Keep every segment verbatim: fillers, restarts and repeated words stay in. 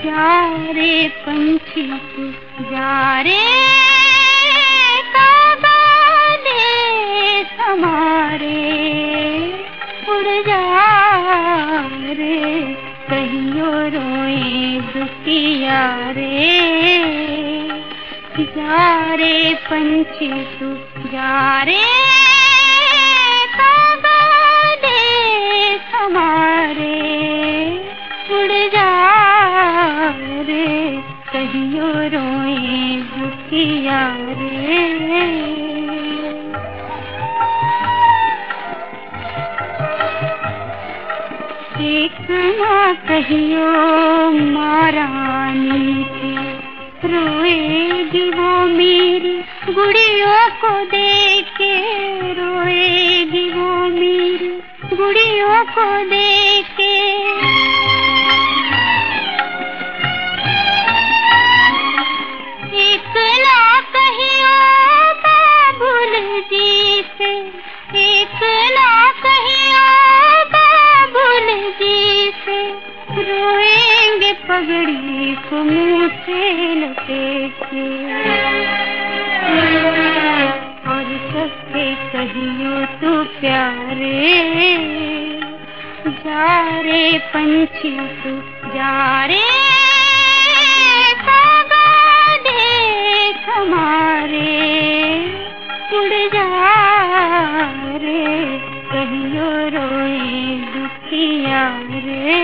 जा रे पंछी तू जा रे, कागा देश हमारे उड़ जा रे, कहियो रोए दुखिया रे। जा रे पंछी तू जा रे, कागा देश हमारे उड़ जा रे, कहियो रोए दुखिया रे। एक ना कहियो महारानी थी, रोएगी वो मेरी गुड़ियों को देख के, रोएगी वो मेरी गुड़ियों को देख के। एक ना कहियो बाबुल जी से, एक ना कहियो बाबुल जी से, रोएंगे पगड़ी को मुँह से लपेट के। और सबसे कहियो तू प्यारे, जा रे पंछी तू जा रे, कागा देश हमारे उड़ जा रे, कहियो रोए दुखिया रे।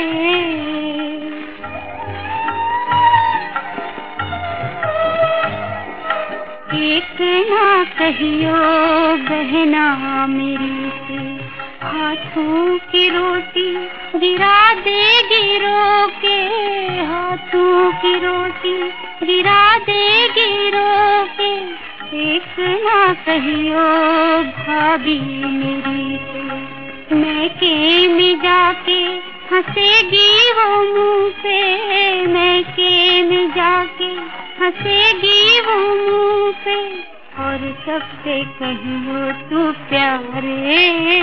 एक ना कहियो बहना मेरी से, हाथों की रोटी गिरा देगी रो के, हाथों की रोटी गिरा देगी रो के। एक ना कहियो भाभी मेरी से, मैके में जाके हंसेगी वो मुँह पे, मैके में जाके हंसेगी वो मुँह पे। और सबसे कहियो तू प्यारे,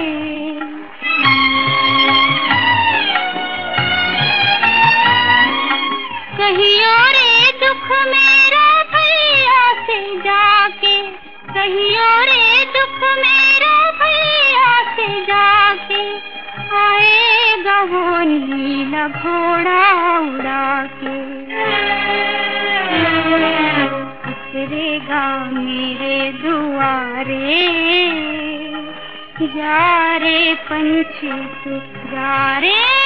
कहियो रे दुख मेरा भैया से जाके, कहियो रे दुख मेरा भैया से जाके। आएगा वो नीला घोड़ा उड़ा के, उतरेगा मेरे दुआरे। जा रे पंछी तू जा रे,